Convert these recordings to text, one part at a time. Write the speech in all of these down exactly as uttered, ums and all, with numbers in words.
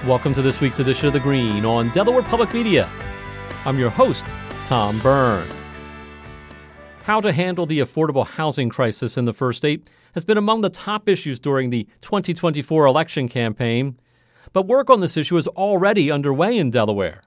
Welcome to this week's edition of The Green on Delaware Public Media. I'm your host, Tom Byrne. How to handle the affordable housing crisis in the First State has been among the top issues during the twenty twenty-four election campaign, but work on this issue is already underway in Delaware.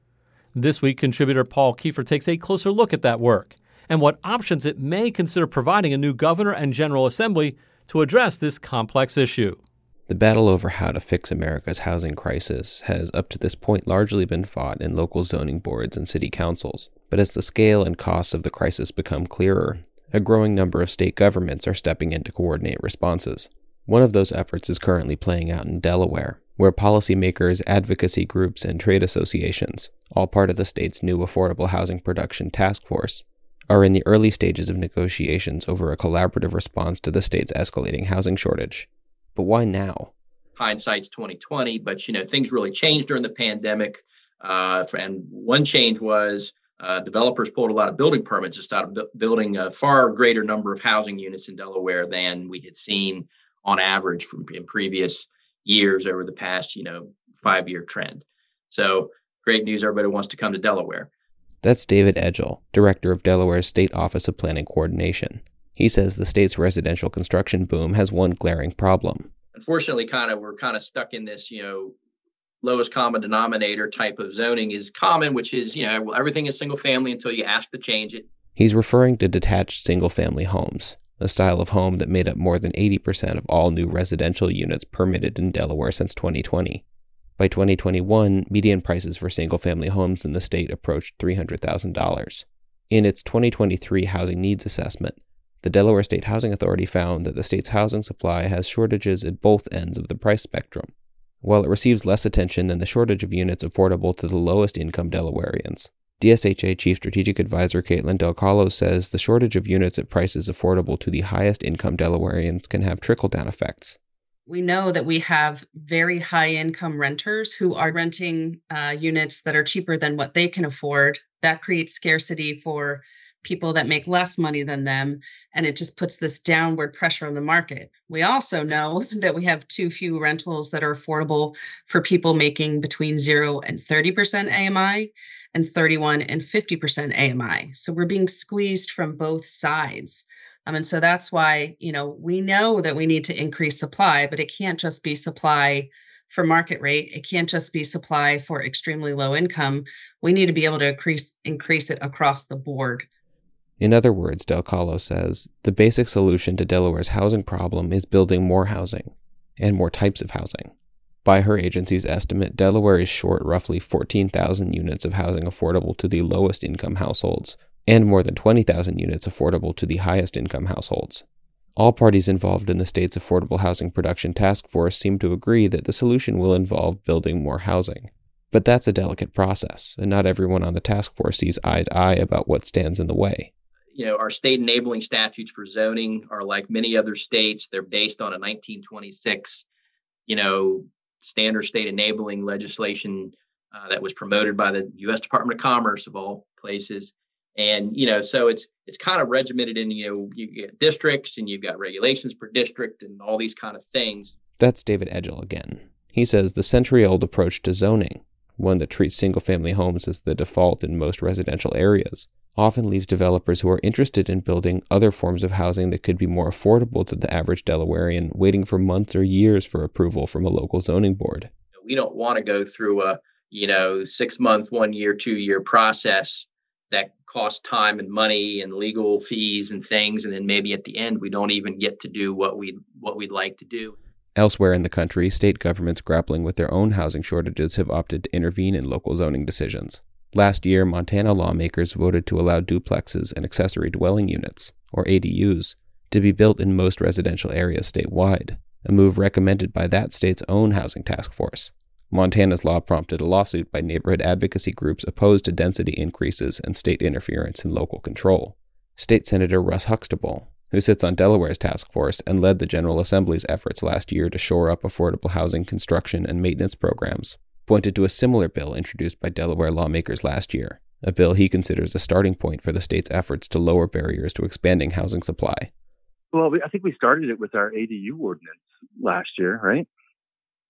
This week, contributor Paul Kiefer takes a closer look at that work and what options it may consider providing a new governor and General Assembly to address this complex issue. The battle over how to fix America's housing crisis has up to this point largely been fought in local zoning boards and city councils. But as the scale and costs of the crisis become clearer, a growing number of state governments are stepping in to coordinate responses. One of those efforts is currently playing out in Delaware, where policymakers, advocacy groups, and trade associations, all part of the state's new Affordable Housing Production Task Force, are in the early stages of negotiations over a collaborative response to the state's escalating housing shortage. But why now? Hindsight's twenty twenty, but you know things really changed during the pandemic. Uh, and one change was uh, developers pulled a lot of building permits and started bu- building a far greater number of housing units in Delaware than we had seen on average from in previous years over the past, you know, five-year trend. So great news, everybody wants to come to Delaware. That's David Edgell, director of Delaware's State Office of Planning Coordination. He says the state's residential construction boom has one glaring problem. Unfortunately, kind of we're kind of stuck in this, you know, lowest common denominator type of zoning is common, which is, you know, everything is single family until you ask to change it. He's referring to detached single-family homes, a style of home that made up more than eighty percent of all new residential units permitted in Delaware since twenty twenty. By twenty twenty-one, median prices for single-family homes in the state approached three hundred thousand dollars. In its twenty twenty-three Housing Needs Assessment, the Delaware State Housing Authority found that the state's housing supply has shortages at both ends of the price spectrum. While it receives less attention than the shortage of units affordable to the lowest income Delawareans, D S H A Chief Strategic Advisor Caitlin Del Carlo says the shortage of units at prices affordable to the highest income Delawareans can have trickle-down effects. We know that we have very high-income renters who are renting uh, units that are cheaper than what they can afford. That creates scarcity for people that make less money than them, and it just puts this downward pressure on the market. We also know that we have too few rentals that are affordable for people making between zero and thirty percent A M I and thirty-one and fifty percent A M I. So we're being squeezed from both sides. Um, and so that's why, you know, we know that we need to increase supply, but it can't just be supply for market rate. It can't just be supply for extremely low income. We need to be able to increase, increase it across the board. In other words, Del Carlo says, the basic solution to Delaware's housing problem is building more housing, and more types of housing. By her agency's estimate, Delaware is short roughly fourteen thousand units of housing affordable to the lowest income households, and more than twenty thousand units affordable to the highest income households. All parties involved in the state's Affordable Housing Production Task Force seem to agree that the solution will involve building more housing. But that's a delicate process, and not everyone on the task force sees eye to eye about what stands in the way. You know, our state enabling statutes for zoning are like many other states. They're based on a nineteen twenty-six, you know, standard state enabling legislation uh, that was promoted by the U S Department of Commerce of all places. And, you know, so it's it's kind of regimented in, you know, you get districts and you've got regulations per district and all these kind of things. That's David Edgell again. He says the century-old approach to zoning, one that treats single-family homes as the default in most residential areas, often leaves developers who are interested in building other forms of housing that could be more affordable to the average Delawarean waiting for months or years for approval from a local zoning board. We don't want to go through a, you know, six-month, one-year, two-year process that costs time and money and legal fees and things, and then maybe at the end we don't even get to do what we what we'd like to do. Elsewhere in the country, state governments grappling with their own housing shortages have opted to intervene in local zoning decisions. Last year, Montana lawmakers voted to allow duplexes and accessory dwelling units, or A D Us, to be built in most residential areas statewide, a move recommended by that state's own housing task force. Montana's law prompted a lawsuit by neighborhood advocacy groups opposed to density increases and state interference in local control. State Senator Russ Huxtable, who sits on Delaware's task force and led the General Assembly's efforts last year to shore up affordable housing construction and maintenance programs, pointed to a similar bill introduced by Delaware lawmakers last year, a bill he considers a starting point for the state's efforts to lower barriers to expanding housing supply. Well, we, I think we started it with our A D U ordinance last year, right?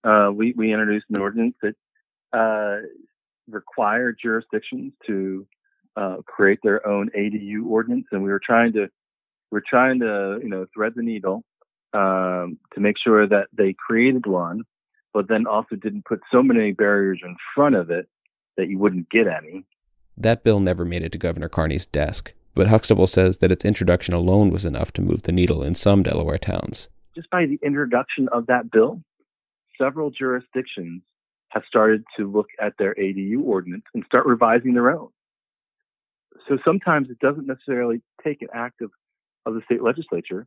uh, we, we introduced an ordinance that uh, required jurisdictions to uh, create their own A D U ordinance, and we were trying to we're trying to you know thread the needle um, to make sure that they created one, but then also didn't put so many barriers in front of it that you wouldn't get any. That bill never made it to Governor Carney's desk, but Huxtable says that its introduction alone was enough to move the needle in some Delaware towns. Just by the introduction of that bill, several jurisdictions have started to look at their A D U ordinance and start revising their own. So sometimes it doesn't necessarily take an act of, of the state legislature,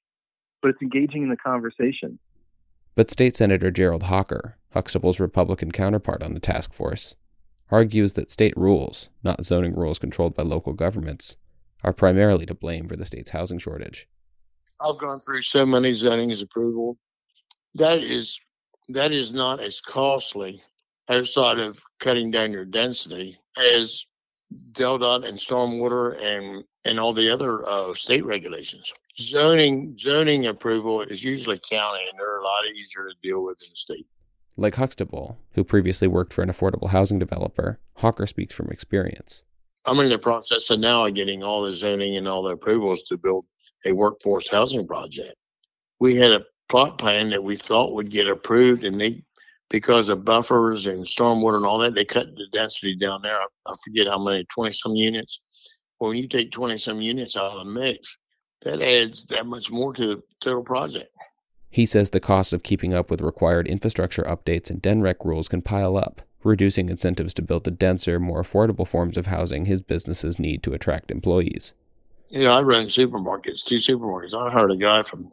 but it's engaging in the conversation. But State Senator Gerald Hawker, Huxtable's Republican counterpart on the task force, argues that state rules, not zoning rules controlled by local governments, are primarily to blame for the state's housing shortage. I've gone through so many zonings approval. That is that is not as costly outside of cutting down your density as DelDOT and stormwater and, and all the other uh, state regulations. Zoning zoning approval is usually county, and they're a lot easier to deal with in the state. Like Huxtable, who previously worked for an affordable housing developer, Hawker speaks from experience. I'm in the process of now getting all the zoning and all the approvals to build a workforce housing project. We had a plot plan that we thought would get approved, and they, because of buffers and stormwater and all that, they cut the density down there. I, I forget how many, twenty some units. Well, when you take twenty some units out of the mix, that adds that much more to the total project. He says the costs of keeping up with required infrastructure updates and D N R E C rules can pile up, reducing incentives to build the denser, more affordable forms of housing his businesses need to attract employees. You know, I run supermarkets, two supermarkets. I hired a guy from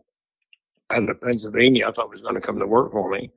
out of Pennsylvania. I thought was going to come to work for me.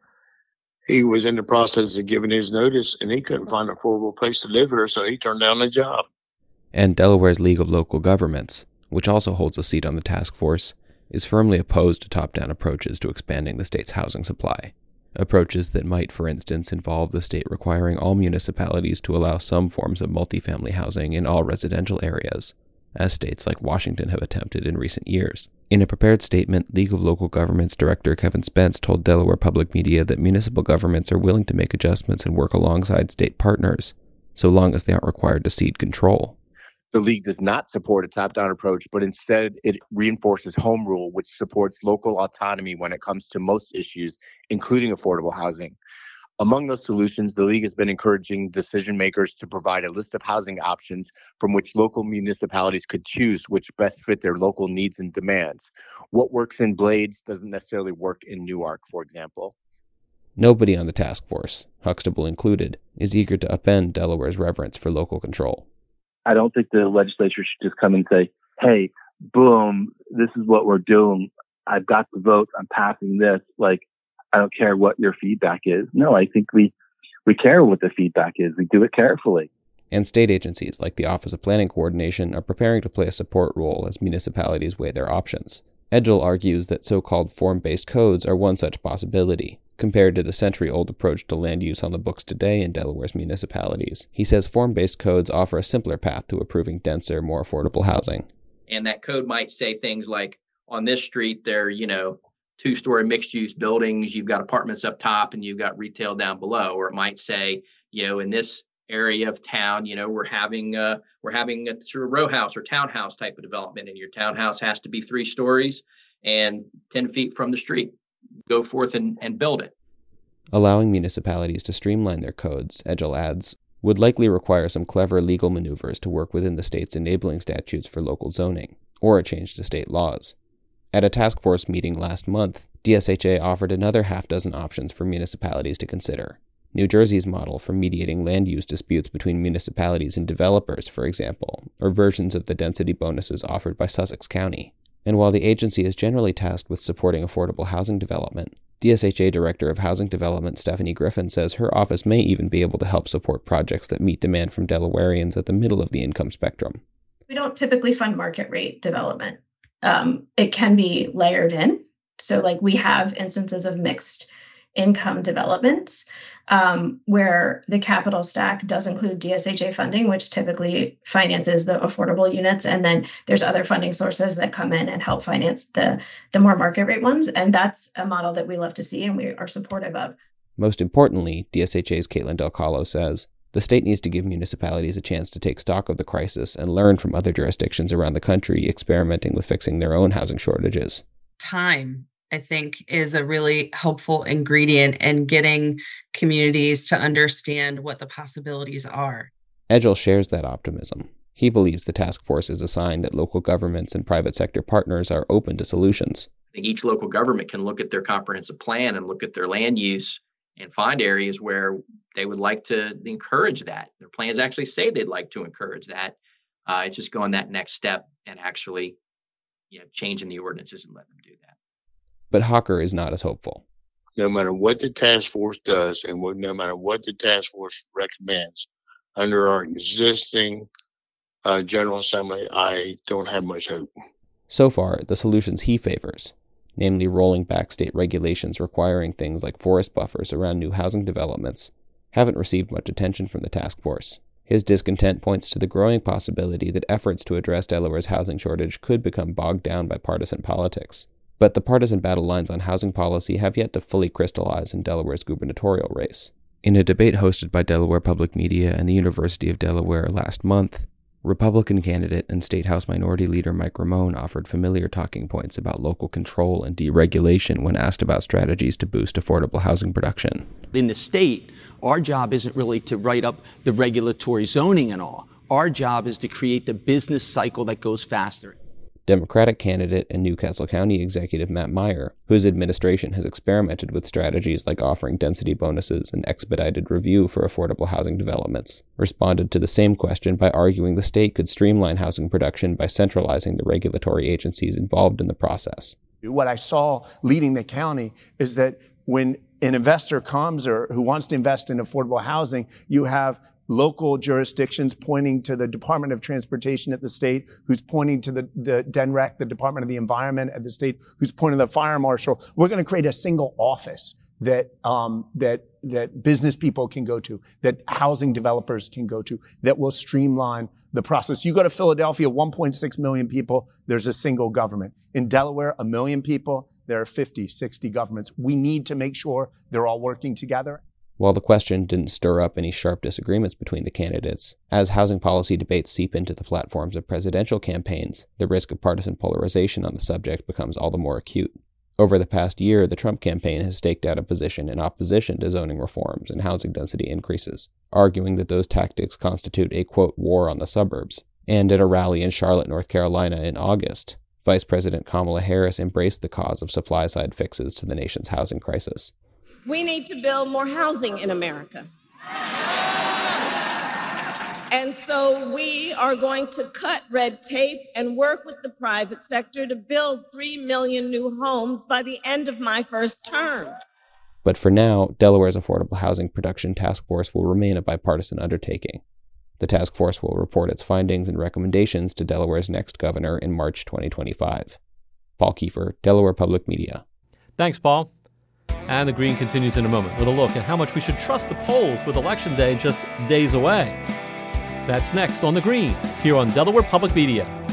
He was in the process of giving his notice, and he couldn't find an affordable place to live here, so he turned down the job. And Delaware's League of Local Governments, which also holds a seat on the task force, is firmly opposed to top-down approaches to expanding the state's housing supply. Approaches that might, for instance, involve the state requiring all municipalities to allow some forms of multifamily housing in all residential areas, as states like Washington have attempted in recent years. In a prepared statement, League of Local Governments Director Kevin Spence told Delaware Public Media that municipal governments are willing to make adjustments and work alongside state partners, so long as they aren't required to cede control. The League does not support a top-down approach, but instead it reinforces home rule, which supports local autonomy when it comes to most issues, including affordable housing. Among those solutions, the League has been encouraging decision makers to provide a list of housing options from which local municipalities could choose which best fit their local needs and demands. What works in Blades doesn't necessarily work in Newark, for example. Nobody on the task force, Huxtable included, is eager to upend Delaware's reverence for local control. I don't think the legislature should just come and say, hey, boom, this is what we're doing. I've got the vote. I'm passing this. Like, I don't care what your feedback is. No, I think we, we care what the feedback is. We do it carefully. And state agencies like the Office of Planning Coordination are preparing to play a support role as municipalities weigh their options. Edgell argues that so-called form-based codes are one such possibility, compared to the century-old approach to land use on the books today in Delaware's municipalities. He says form-based codes offer a simpler path to approving denser, more affordable housing. And that code might say things like, on this street, there, you know, two-story mixed-use buildings, you've got apartments up top and you've got retail down below. Or it might say, you know, in this area of town, you know, we're having uh, we're having a sort of row house or townhouse type of development, and your townhouse has to be three stories and ten feet from the street. Go forth and, and build it. Allowing municipalities to streamline their codes, Edgell adds, would likely require some clever legal maneuvers to work within the state's enabling statutes for local zoning, or a change to state laws. At a task force meeting last month, D S H A offered another half dozen options for municipalities to consider. New Jersey's model for mediating land use disputes between municipalities and developers, for example, or versions of the density bonuses offered by Sussex County. And while the agency is generally tasked with supporting affordable housing development, D S H A Director of Housing Development Stephanie Griffin says her office may even be able to help support projects that meet demand from Delawareans at the middle of the income spectrum. We don't typically fund market rate development. Um, it can be layered in. So like we have instances of mixed income developments um, where the capital stack does include D S H A funding, which typically finances the affordable units. And then there's other funding sources that come in and help finance the, the more market rate ones. And that's a model that we love to see and we are supportive of. Most importantly, D S H A's Caitlin Del Callo says, the state needs to give municipalities a chance to take stock of the crisis and learn from other jurisdictions around the country experimenting with fixing their own housing shortages. Time, I think, is a really helpful ingredient in getting communities to understand what the possibilities are. Edgell shares that optimism. He believes the task force is a sign that local governments and private sector partners are open to solutions. I think each local government can look at their comprehensive plan and look at their land use and find areas where they would like to encourage that. Their plans actually say they'd like to encourage that. Uh, it's just going that next step and actually, you know, changing the ordinances and letting them do that. But Hawker is not as hopeful. No matter what the task force does and what, no matter what the task force recommends, under our existing uh, General Assembly, I don't have much hope. So far, the solutions he favors, namely rolling back state regulations requiring things like forest buffers around new housing developments, haven't received much attention from the task force. His discontent points to the growing possibility that efforts to address Delaware's housing shortage could become bogged down by partisan politics. But the partisan battle lines on housing policy have yet to fully crystallize in Delaware's gubernatorial race. In a debate hosted by Delaware Public Media and the University of Delaware last month, Republican candidate and State House Minority Leader Mike Ramone offered familiar talking points about local control and deregulation when asked about strategies to boost affordable housing production. In the state, our job isn't really to write up the regulatory zoning and all. Our job is to create the business cycle that goes faster. Democratic candidate and Newcastle County Executive Matt Meyer, whose administration has experimented with strategies like offering density bonuses and expedited review for affordable housing developments, responded to the same question by arguing the state could streamline housing production by centralizing the regulatory agencies involved in the process. What I saw leading the county is that when an investor comes or who wants to invest in affordable housing, you have local jurisdictions pointing to the Department of Transportation at the state, who's pointing to the, the D N R E C, the Department of the Environment at the state, who's pointing to the fire marshal. We're going to create a single office that um, that that business people can go to, that housing developers can go to, that will streamline the process. You go to Philadelphia, one point six million people, there's a single government. In Delaware, a million people, there are fifty, sixty governments. We need to make sure they're all working together. While the question didn't stir up any sharp disagreements between the candidates, as housing policy debates seep into the platforms of presidential campaigns, the risk of partisan polarization on the subject becomes all the more acute. Over the past year, the Trump campaign has staked out a position in opposition to zoning reforms and housing density increases, arguing that those tactics constitute a, quote, war on the suburbs. And at a rally in Charlotte, North Carolina in August, Vice President Kamala Harris embraced the cause of supply-side fixes to the nation's housing crisis. We need to build more housing in America. And so we are going to cut red tape and work with the private sector to build three million new homes by the end of my first term. But for now, Delaware's Affordable Housing Production Task Force will remain a bipartisan undertaking. The task force will report its findings and recommendations to Delaware's next governor in March twenty twenty-five. Paul Kiefer, Delaware Public Media. Thanks, Paul. And The Green continues in a moment with a look at how much we should trust the polls with Election Day just days away. That's next on The Green, here on Delaware Public Media.